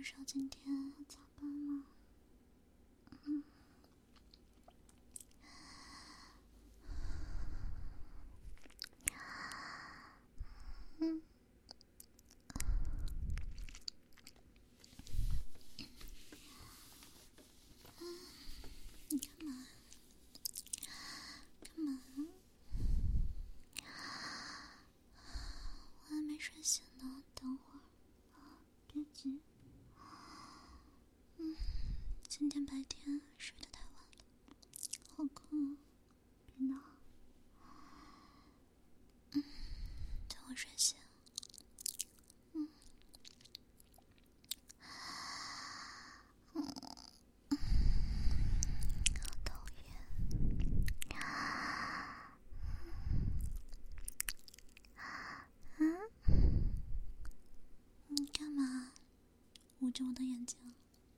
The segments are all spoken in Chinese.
说今天要加班吗？你干嘛？我还没睡醒呢，等会儿啊，别急。今天白天睡得太晚了，好困啊，别闹。等我睡醒。好讨厌。你干嘛捂着我的眼睛？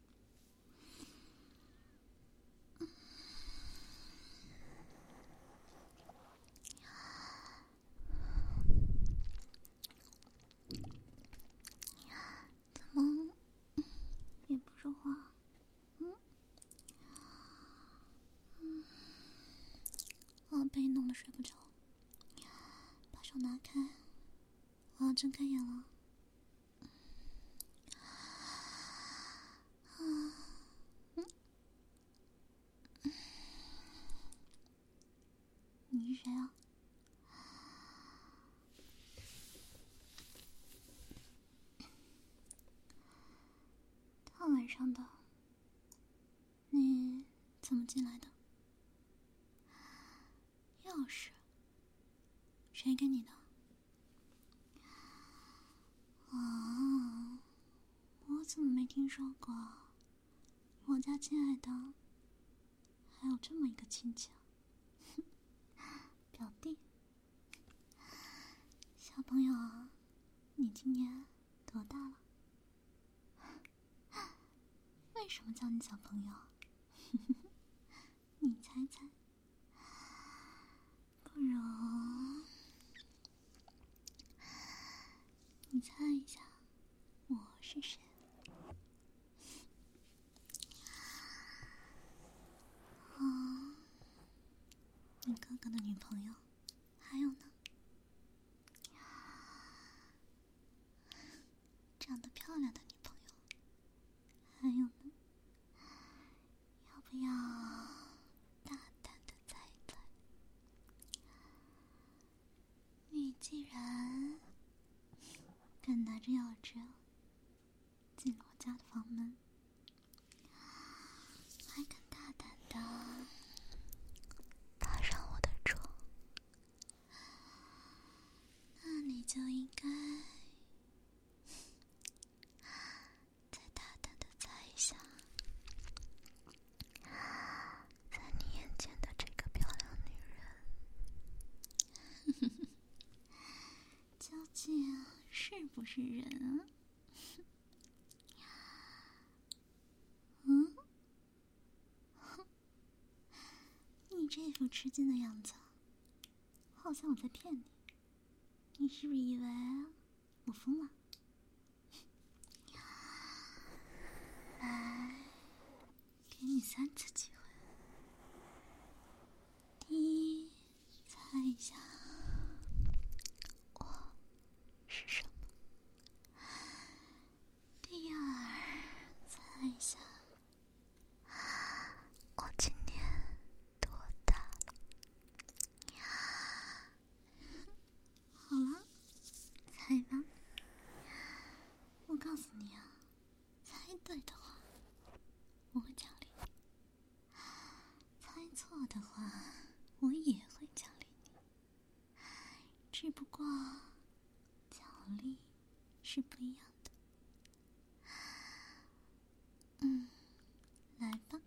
怎么也不说话？我被弄得睡不着，把手拿开，我要睁开眼了。你是谁啊？大晚上的，你怎么进来的？钥匙？谁给你的？啊，我怎么没听说过？我家亲爱的还有这么一个亲戚啊！表弟。小朋友啊，你今年多大了？为什么叫你小朋友？你猜猜。不如你猜一下我是谁？你哥哥的女朋友。还有呢？长得漂亮的女朋友。还有呢？要不要大胆的猜一猜？你既然敢拿着钥匙进我家的房门，还敢大胆的爬上我的床，那你就应该再大胆的猜一下，在你眼前的这个漂亮女人究竟是不是人啊？你这副吃惊的样子，好像我在骗你。你是不是以为我疯了？来，给你3次机会。第一，猜一下我是什么？第二，猜一下我今年多大了？好了，猜吧。我告诉你啊，猜对的话我会奖励你，猜错的话我也会奖励你，只不过奖励是不一样的。来吧，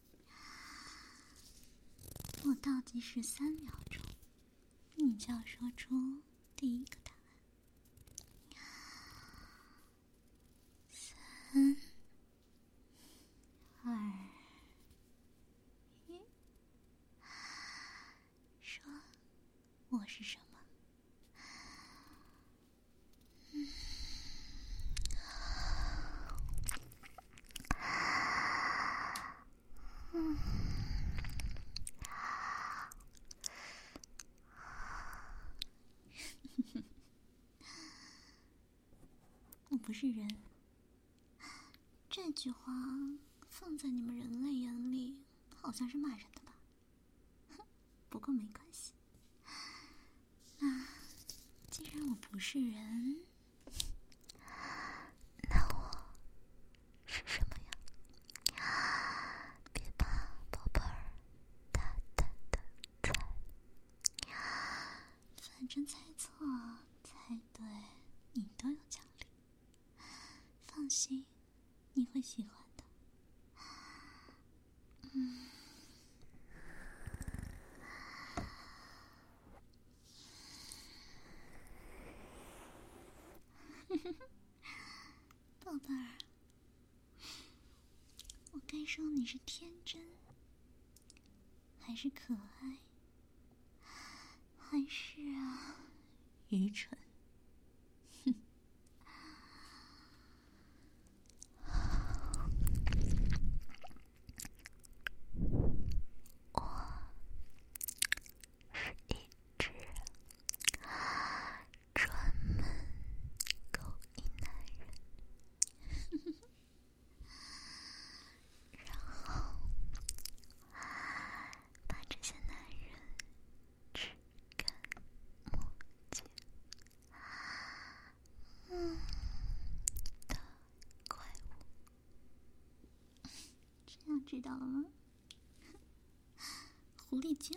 我倒计时3秒钟，你就要说出第一个答案。3、2、1，说我是什么？ 是人。这句话放在你们人类眼里，好像是骂人的吧？哼，不过没关系。那既然我不是人，那我是什么呀？别怕，宝贝儿，大胆的猜。反正猜错猜对你都有奖励，放心，你会喜欢的。宝贝儿，我该说你是天真，还是可爱，还是愚蠢？专门勾引男人，然后把这些男人吃干抹净的怪物。这样知道了吗？狐狸精。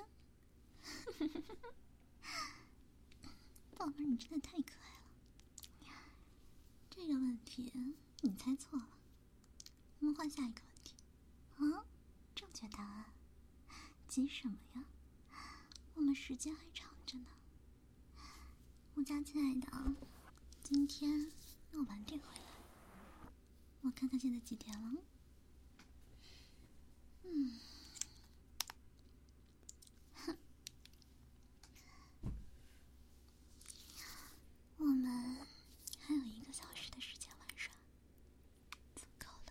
宝贝儿，你真的太可爱了。这个问题你猜错了，我们换下一个问题。正确答案。急什么呀？我们时间还长着呢。我家亲爱的，今天要晚点回来。我看看现在几点了。我们还有1个小时的时间玩耍，足够了。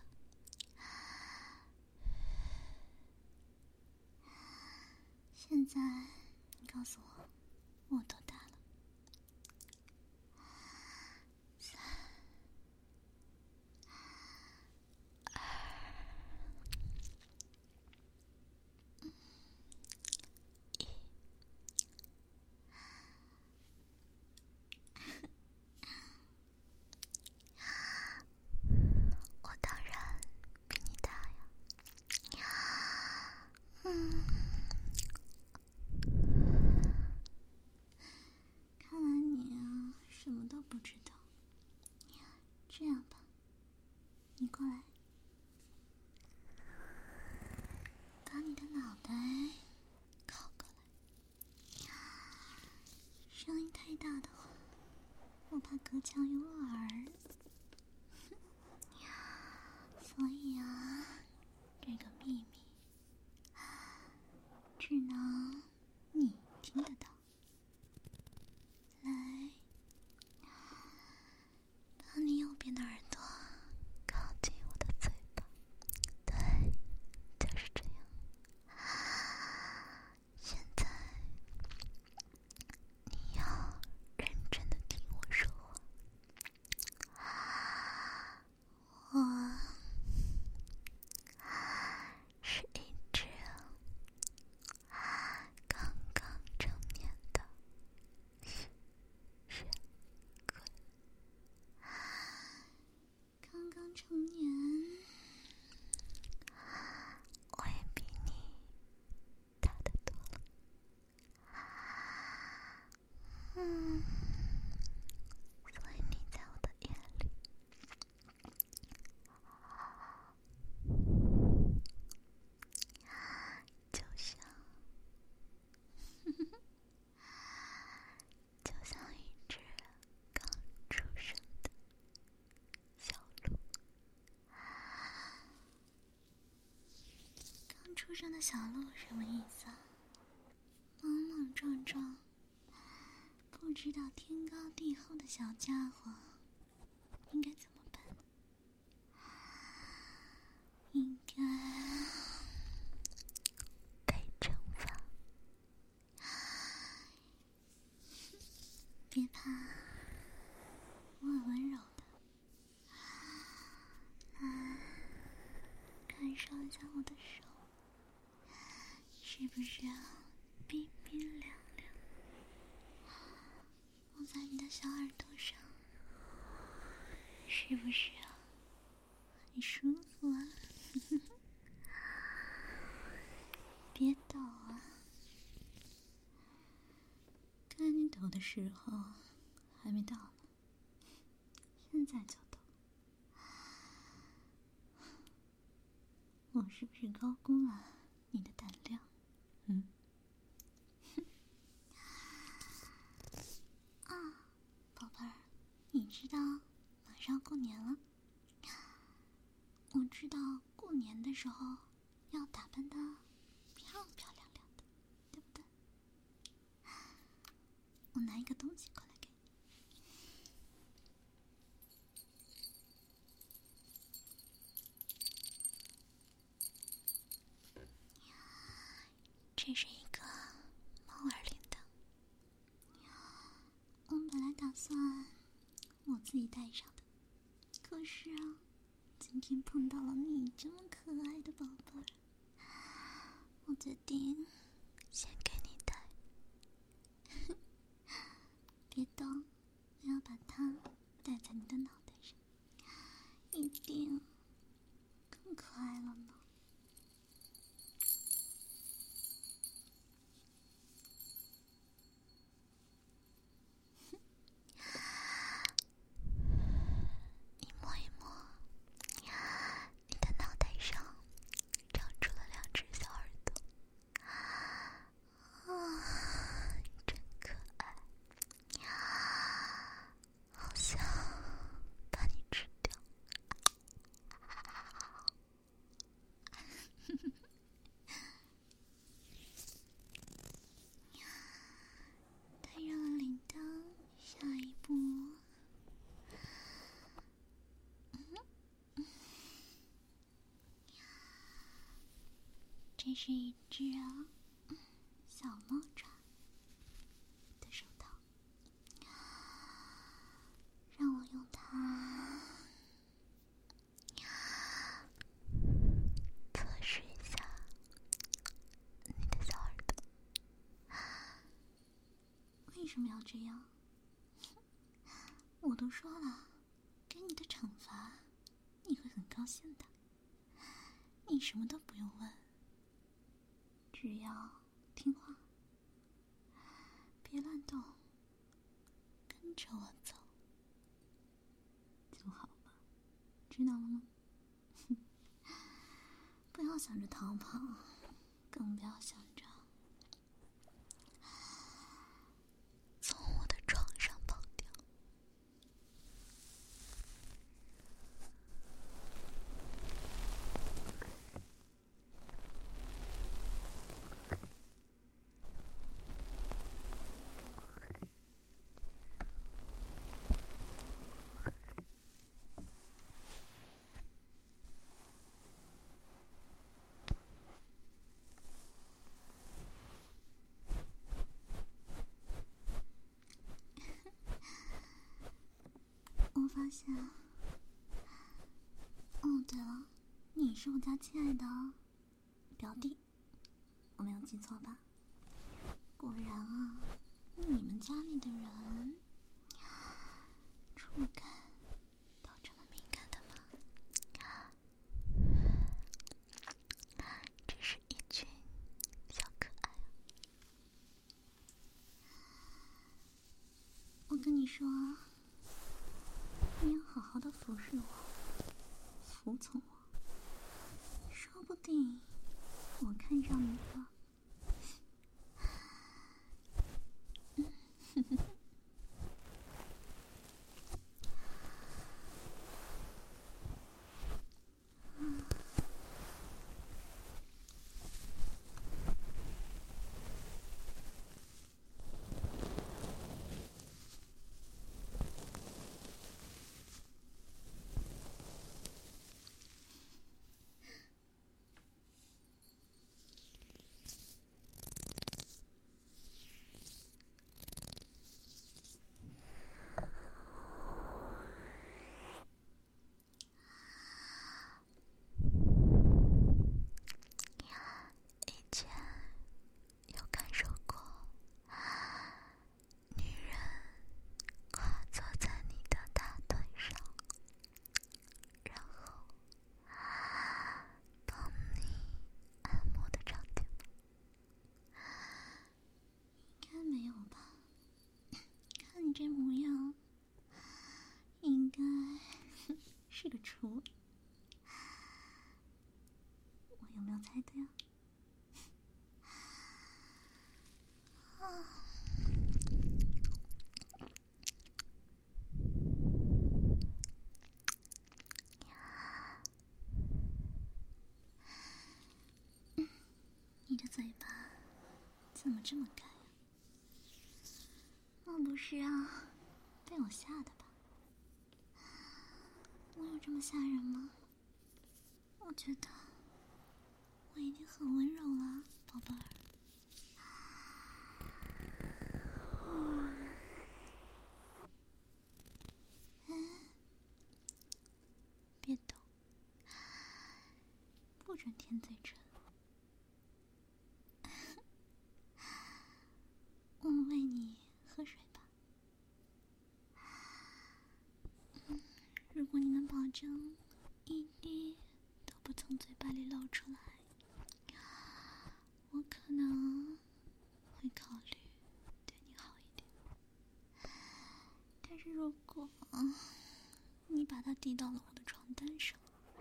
现在你告诉我，我多大了？3、2、1。我当然比你大呀。看来你什么都不知道。这样吧，你过来，把你的脑袋靠过来。声音太大的话，我怕隔墙有耳。所以这个秘密只能你听得到。来，把你右边的耳朵靠近我的嘴巴。对，就是这样。现在你要认真的听我说话。我是一只刚刚成年的吸血鬼。刚刚成年，我也比你大得多了。所以你在我的眼里就像一只刚出生的小鹿。刚出生的小鹿什么意思啊？莽莽撞撞，不知道天高地厚的小家伙，应该怎么办？应该被惩罚。别怕，我很温柔的。 是不是冰冰凉凉？摸在你的小耳朵上，是不是很舒服啊？别抖啊！该你抖的时候还没到呢，现在就抖。我是不是高估了你的胆量？宝贝儿，你知道马上过年了，我知道过年的时候要打扮得漂漂亮亮的，对不对？我拿一个东西过来给你。这是一个猫耳铃铛，我本来打算我自己戴上的，可是啊，今天碰到了你这么可爱的宝贝儿，我决定先给你戴。别动，我要把它戴在你的脑袋上，一定更可爱了呢。一摸一摸，你的脑袋上长出了2只小耳朵，真可爱，好想把你吃掉。戴上了铃铛，下一步，这是一只小猫爪的手套，让我用它测试一下你的小耳朵。为什么要这样？我都说了，给你的惩罚你会很高兴的，你什么都不用问，只要听话，别乱动，跟着我走就好了，知道了吗？不要想着逃跑，更不要想着从我的床上跑掉。我发现，哦，对了，你是我家亲爱的表弟，我没有记错吧？果然啊，你们家里的人触感都这么敏感的吗？这是一群小可爱啊！我跟你说，你要好好的服侍我，服从我，说不定我看上你了。 出，我有没有猜对啊？你的嘴巴怎么这么干呀？莫不是啊，被我吓的吧？我有这么吓人吗？我觉得我已经很温柔了，宝贝儿。别动，不准舔嘴唇。我喂你喝水吧。如果你能保证一滴都不从嘴巴里漏出来，我可能会考虑对你好一点。但是如果你把它滴到了我的床单上，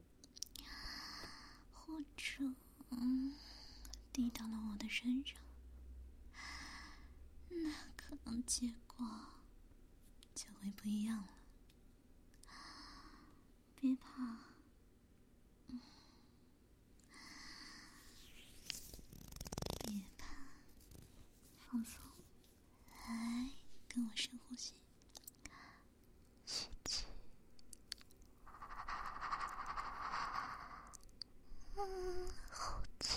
或者滴到了我的身上，那可能结果就会不一样了。别怕，别怕，放松，来跟我深呼吸，吸气，呼气。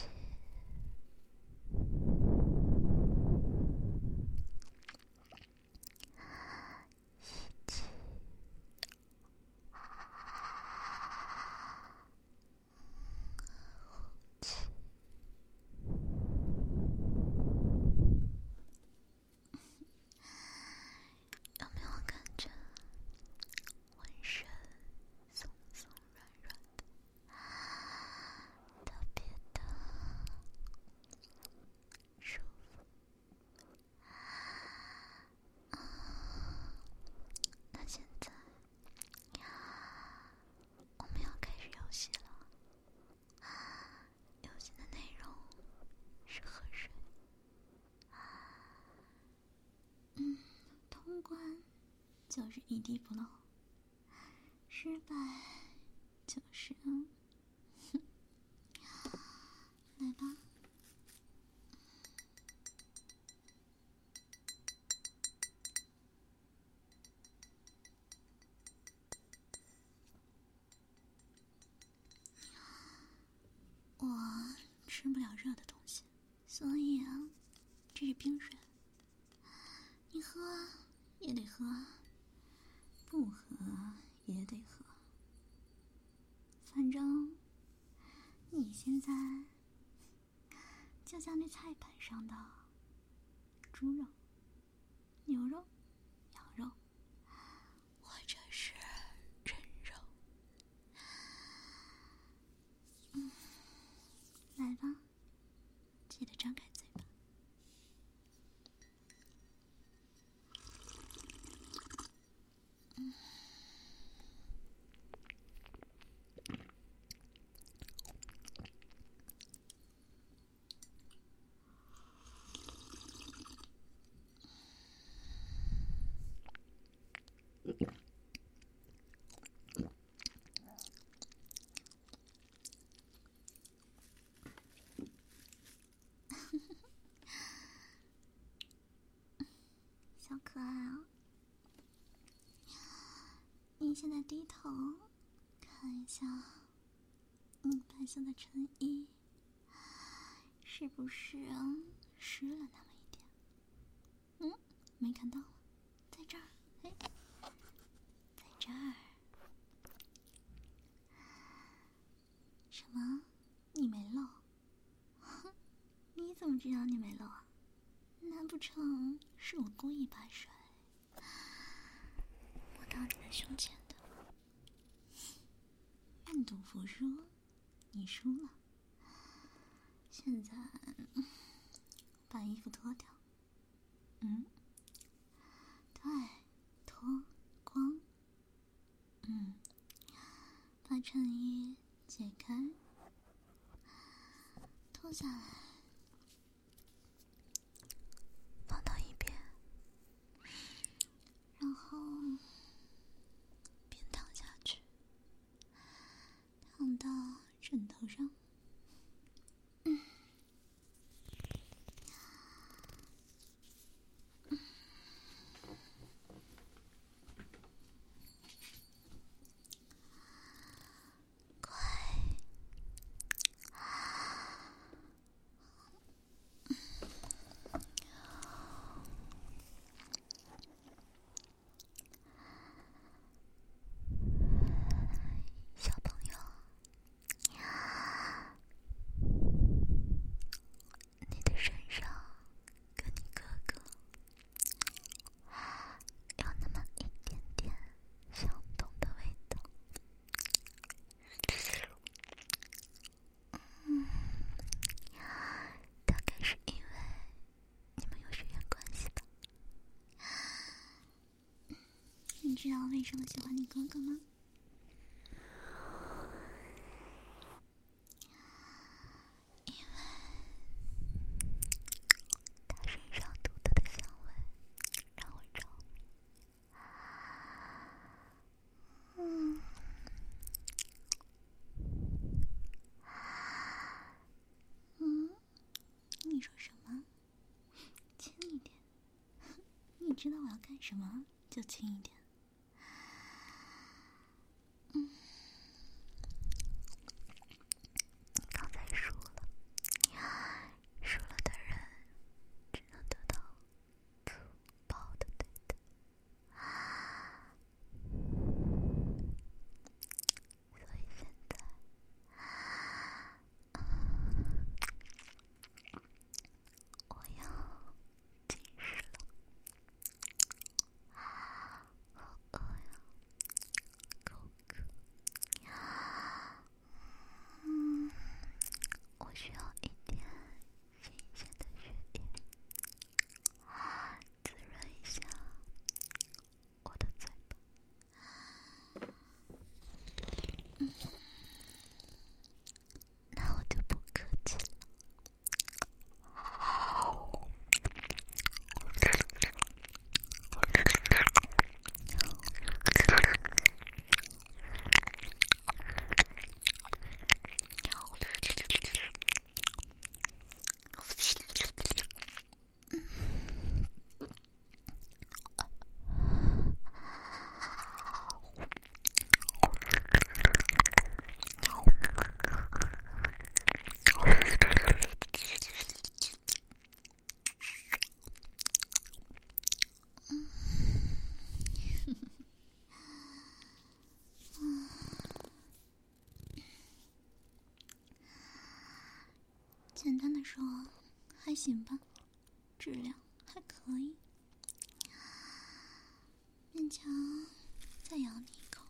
有没有感觉浑身松松软软的，特别的舒服？那现在我们要开始游戏了。游戏的内容是喝水。通关就是一滴不漏，失败就是来吧。我吃不了热的东西，所以这是冰水。你喝也得喝，不喝也得喝。反正你现在就像那菜盘上的猪肉、牛肉、羊肉，或者是人肉。来吧，记得张开嘴巴。小可爱啊，你现在低头看一下你白色的衬衣是不是湿了那么一点？没看到，在这儿，哎，在这儿。什么？你没漏？哼，你怎么知道你没漏啊？难不成是我故意把水抹到你的胸前的？愿赌服输，你输了。现在把衣服脱掉。对，脱光。 衬衣解开，脱下来，放到一边，然后便躺下去，躺到枕头上。小朋友，你的身上跟你哥哥有那么一点点相同的味道。大概是因为你们有血缘关系吧？你知道为什么喜欢你哥哥吗？因为他身上独特的香味让我着迷。你说什么？轻一点。你知道我要干什么，就轻一点。你刚才输了，输了的人只能得到粗暴的对待。所以现在，我要进食了。好饿呀，口渴。我需要一点新鲜的血液，滋润一下我的嘴巴。那我就不客气了。简单的说，还行吧，质量还可以，勉强再咬你一口。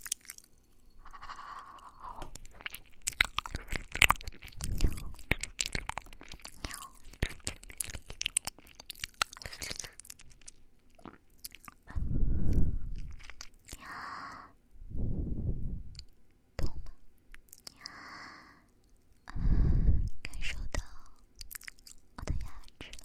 痛吗？感受到我的牙齿了。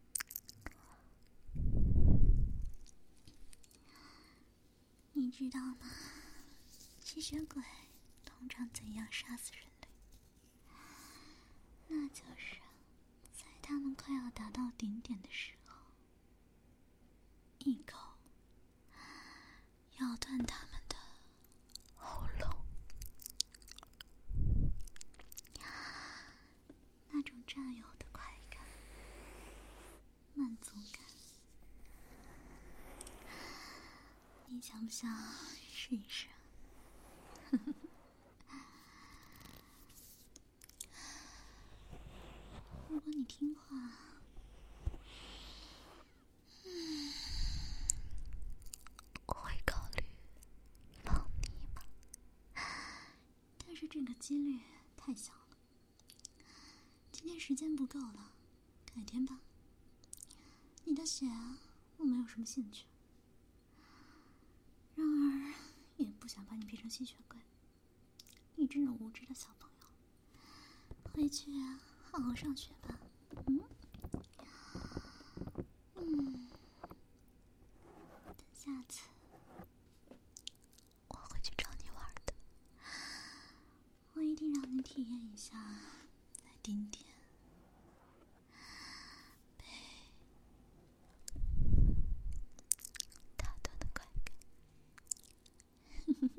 你知道吗？吸血鬼通常怎样杀死人类？那就是在他们快要达到顶点的时候，一口咬断他们的喉咙。那种占有的快感、满足感，你想不想试一试？如果你听话，我会考虑放你一马，但是这个几率太小了。今天时间不够了，改天吧。你的血啊，我没有什么兴趣。然而，也不想把你变成吸血鬼。 你这种无知的小朋友，回去好好上学吧。等下次我会去找你玩的，我一定让你体验一下在丁点被打断的快感。